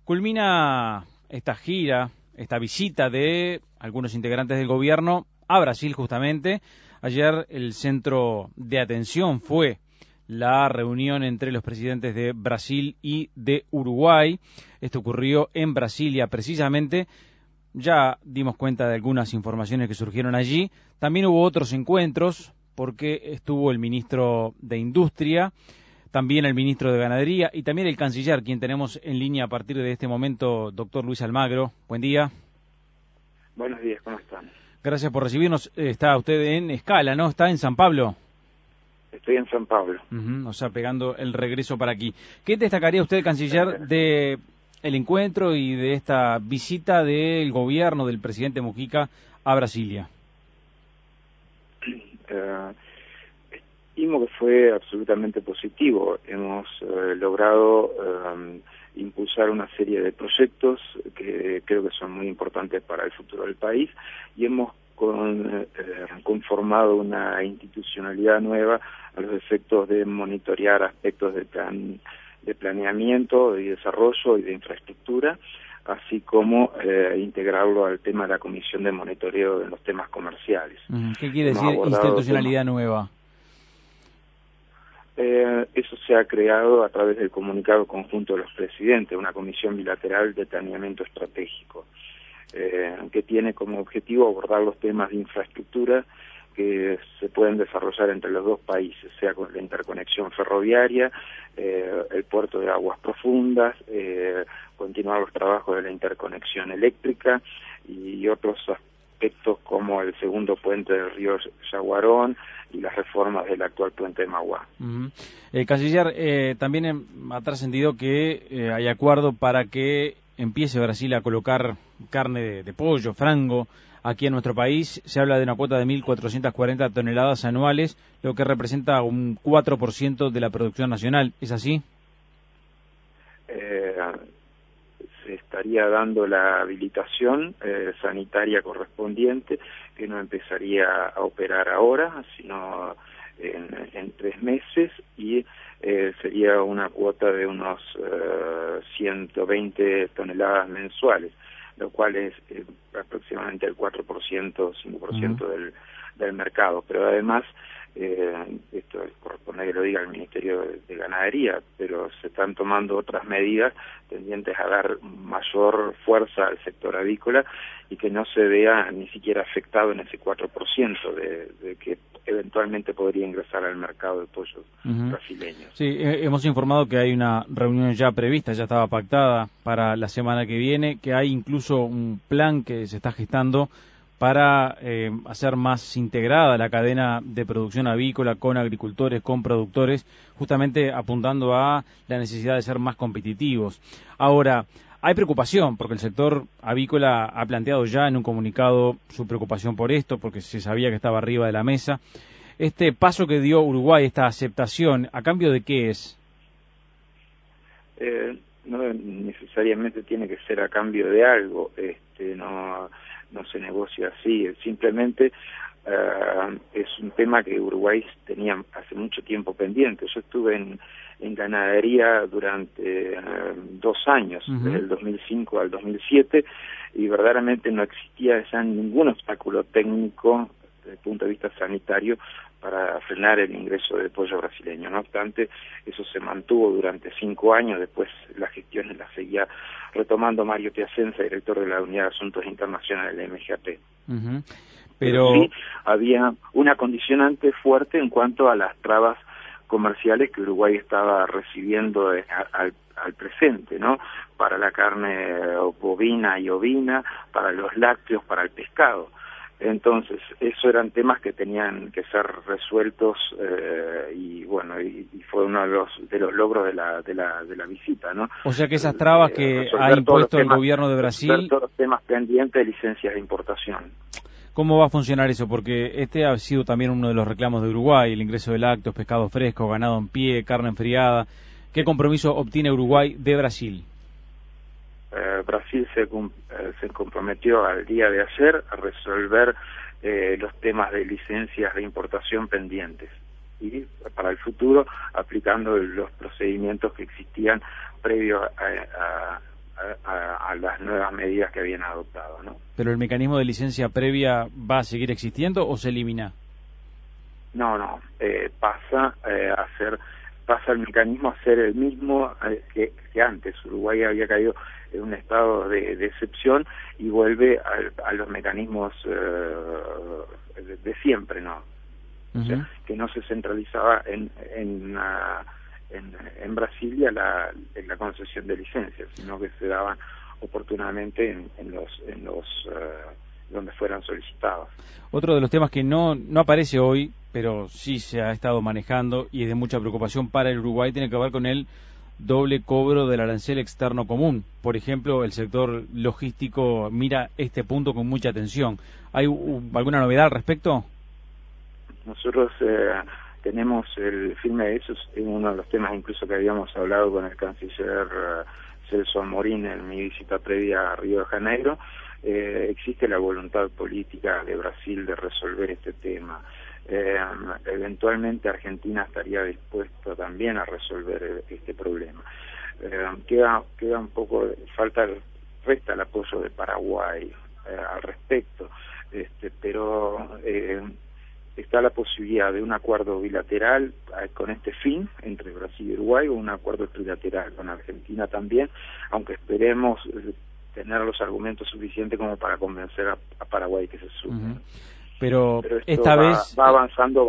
Culmina esta gira, esta visita de algunos integrantes del gobierno a Brasil justamente. Ayer el centro de atención fue la reunión entre los presidentes de Brasil y de Uruguay. Esto ocurrió en Brasilia precisamente. Ya dimos cuenta de algunas informaciones que surgieron allí. También hubo otros encuentros porque estuvo el ministro de Industria, también el ministro de Ganadería y también el canciller, quien tenemos en línea a partir de este momento, doctor Luis Almagro. Buen día. Buenos días, ¿cómo están? Gracias por recibirnos. Está usted en escala, ¿no? ¿Está en San Pablo? Estoy en San Pablo. O sea, pegando el regreso para aquí. ¿Qué destacaría usted, canciller, de el encuentro y de esta visita del gobierno del presidente Mujica a Brasilia? Estimo que fue absolutamente positivo. Hemos logrado impulsar una serie de proyectos que creo que son muy importantes para el futuro del país y hemos conformado una institucionalidad nueva a los efectos de monitorear aspectos de planeamiento, de desarrollo y de infraestructura, así como integrarlo al tema de la Comisión de Monitoreo de los temas comerciales. ¿Qué quiere decir institucionalidad nueva? Eso se ha creado a través del comunicado conjunto de los presidentes, una comisión bilateral de planeamiento estratégico, que tiene como objetivo abordar los temas de infraestructura que se pueden desarrollar entre los dos países, sea con la interconexión ferroviaria, el puerto de aguas profundas, continuar los trabajos de la interconexión eléctrica y otros aspectos como el segundo puente del río Yaguarón y las reformas del actual puente de Mauá. Canciller, también ha trascendido que hay acuerdo para que empiece Brasil a colocar carne de pollo, frango, aquí en nuestro país. Se habla de una cuota de 1.440 toneladas anuales, lo que representa un 4% de la producción nacional. ¿Es así? Se estaría dando la habilitación sanitaria correspondiente, que no empezaría a operar ahora, sino en 3 meses, y sería una cuota de unos 120 toneladas mensuales, lo cual es aproximadamente el 4%, 5% del mercado. Pero además, esto corresponde que lo diga el Ministerio de Ganadería, pero se están tomando otras medidas tendientes a dar mayor fuerza al sector avícola y que no se vea ni siquiera afectado en ese 4% de que eventualmente podría ingresar al mercado de pollos brasileños. Sí, hemos informado que hay una reunión ya prevista, ya estaba pactada para la semana que viene, que hay incluso un plan que se está gestando para hacer más integrada la cadena de producción avícola con agricultores, con productores, justamente apuntando a la necesidad de ser más competitivos. Ahora, hay preocupación porque el sector avícola ha planteado ya en un comunicado su preocupación por esto, porque se sabía que estaba arriba de la mesa. Este paso que dio Uruguay, esta aceptación, ¿a cambio de qué es? No necesariamente tiene que ser a cambio de algo, no se negocia así, simplemente es un tema que Uruguay tenía hace mucho tiempo pendiente. Yo estuve en ganadería durante 2 años, desde el 2005 al 2007, y verdaderamente no existía ya ningún obstáculo técnico desde el punto de vista sanitario para frenar el ingreso de pollo brasileño. No obstante, eso se mantuvo durante 5 años, después las gestiones las seguía retomando Mario Piacenza, director de la Unidad de Asuntos Internacionales del MGAP. Pero sí había una condicionante fuerte en cuanto a las trabas comerciales que Uruguay estaba recibiendo al presente, ¿no? Para la carne bovina y ovina, para los lácteos, para el pescado. Entonces, esos eran temas que tenían que ser resueltos y bueno, y fue uno de los logros de la visita, ¿no? O sea que esas trabas que ha impuesto el gobierno de Brasil, todos los temas pendientes de licencias de importación. ¿Cómo va a funcionar eso? Porque este ha sido también uno de los reclamos de Uruguay, el ingreso de lácteos, pescado fresco, ganado en pie, carne enfriada. ¿Qué compromiso obtiene Uruguay de Brasil? Brasil se comprometió al día de ayer a resolver los temas de licencias de importación pendientes y para el futuro aplicando los procedimientos que existían previo a las nuevas medidas que habían adoptado, ¿no? ¿Pero el mecanismo de licencia previa va a seguir existiendo o se elimina? No, pasa el mecanismo a ser el mismo que antes. Uruguay había caído en un estado de excepción y vuelve a los mecanismos de siempre, ¿no? O sea, que no se centralizaba en Brasilia la concesión de licencias, sino que se daban oportunamente en los donde fueran solicitados. Otro de los temas que no aparece hoy, pero sí se ha estado manejando y es de mucha preocupación para el Uruguay, tiene que ver con el doble cobro del arancel externo común. Por ejemplo, el sector logístico mira este punto con mucha atención. ¿Hay alguna novedad al respecto? Nosotros tenemos el firme de eso, es uno de los temas incluso que habíamos hablado con el canciller Celso Amorín en mi visita previa a Río de Janeiro. Existe la voluntad política de Brasil de resolver este tema. Eventualmente Argentina estaría dispuesto también a resolver este problema. Queda un poco, resta el apoyo de Paraguay al respecto, pero está la posibilidad de un acuerdo bilateral con este fin entre Brasil y Uruguay, o un acuerdo trilateral con Argentina también, aunque esperemos tener los argumentos suficientes como para convencer a Paraguay que se sume. Pero esta vez va avanzando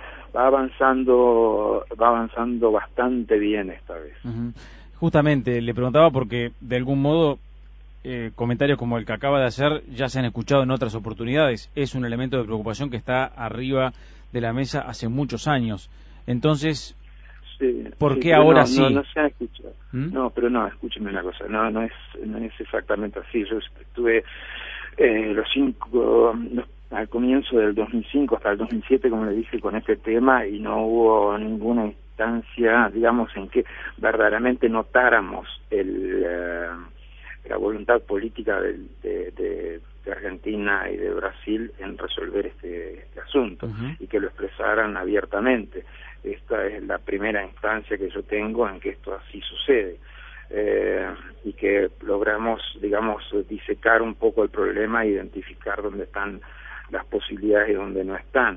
bastante bien esta vez. Justamente le preguntaba porque de algún modo comentarios como el que acaba de hacer ya se han escuchado en otras oportunidades. Es un elemento de preocupación que está arriba de la mesa hace muchos años. Entonces, ¿por qué ahora sí? No se ha escuchado. No, pero no, escúcheme una cosa, no es exactamente así. Yo estuve al comienzo del 2005 hasta el 2007, como le dije, con este tema, y no hubo ninguna instancia, digamos, en que verdaderamente notáramos la voluntad política de Argentina y de Brasil en resolver este asunto, y que lo expresaran abiertamente. Esta es la primera instancia que yo tengo en que esto así sucede, y que logramos, digamos, disecar un poco el problema e identificar dónde están las posibilidades y dónde no están.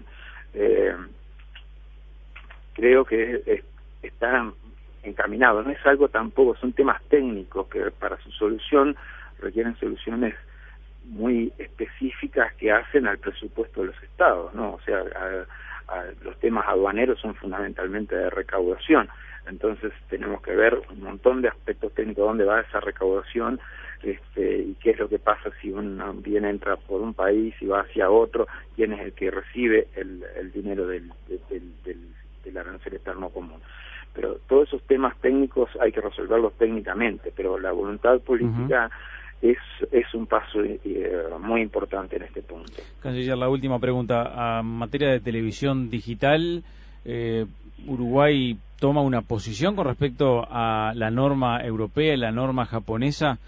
Creo que están encaminados, no es algo tampoco, son temas técnicos que para su solución requieren soluciones muy específicas que hacen al presupuesto de los estados, ¿no? O sea, los temas aduaneros son fundamentalmente de recaudación, entonces tenemos que ver un montón de aspectos técnicos, dónde va esa recaudación, y qué es lo que pasa si un bien entra por un país y va hacia otro, quién es el que recibe el dinero del arancel externo común. Pero todos esos temas técnicos hay que resolverlos técnicamente, pero la voluntad política es un paso muy importante en este punto. Canciller, la última pregunta. En materia de televisión digital, ¿Uruguay toma una posición con respecto a la norma europea y la norma japonesa?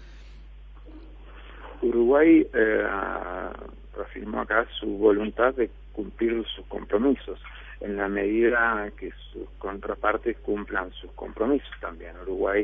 Uruguay reafirmó acá su voluntad de cumplir sus compromisos, en la medida que sus contrapartes cumplan sus compromisos también. Uruguay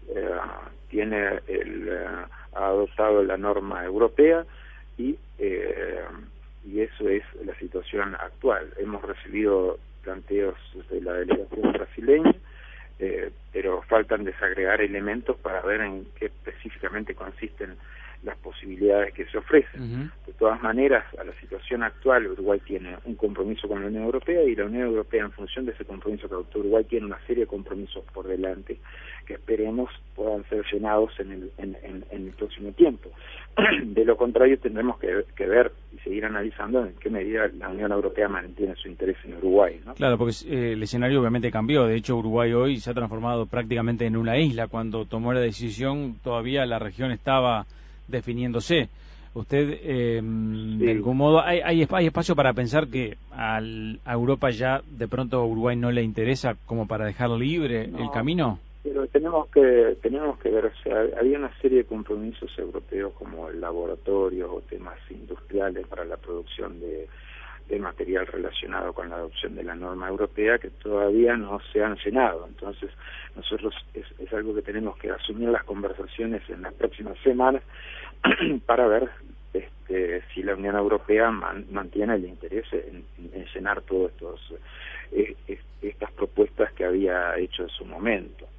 ha adoptado la norma europea y eso es la situación actual. Hemos recibido planteos de la delegación brasileña, pero faltan desagregar elementos para ver en qué específicamente consisten las posibilidades que se ofrecen. De todas maneras, a la situación actual, Uruguay tiene un compromiso con la Unión Europea, y la Unión Europea, en función de ese compromiso que adoptó Uruguay, tiene una serie de compromisos por delante que esperemos puedan ser llenados en el próximo tiempo. De lo contrario, tendremos que ver y seguir analizando en qué medida la Unión Europea mantiene su interés en Uruguay, ¿no? Claro, porque el escenario obviamente cambió. De hecho, Uruguay hoy se ha transformado prácticamente en una isla. Cuando tomó la decisión, todavía la región estaba definiéndose. Usted, de algún modo, ¿hay espacio para pensar que a Europa ya de pronto a Uruguay no le interesa como para dejar libre el camino? Pero tenemos que ver, o sea, había una serie de compromisos europeos como el laboratorio o temas industriales para la producción de de material relacionado con la adopción de la norma europea que todavía no se han llenado. Entonces, nosotros es algo que tenemos que asumir las conversaciones en las próximas semanas para ver si la Unión Europea mantiene el interés en llenar todas estas propuestas que había hecho en su momento.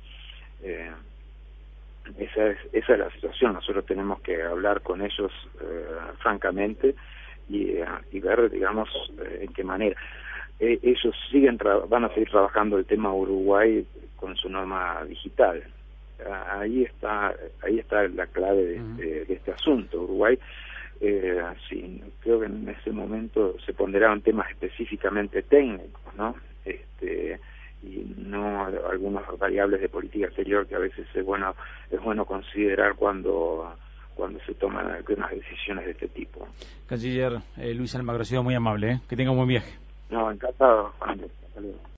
Esa es la situación. Nosotros tenemos que hablar con ellos francamente y ver, digamos, en qué manera. Ellos van a seguir trabajando el tema Uruguay con su norma digital. Ahí está la clave de este asunto. Uruguay, sí, creo que en ese momento se ponderaban temas específicamente técnicos, ¿no? Y no algunas variables de política exterior que a veces es bueno considerar cuando se toman algunas decisiones de este tipo. Canciller Luis Almagro, ha sido muy amable, que tenga un buen viaje. No, encantado, Juan. Hasta luego.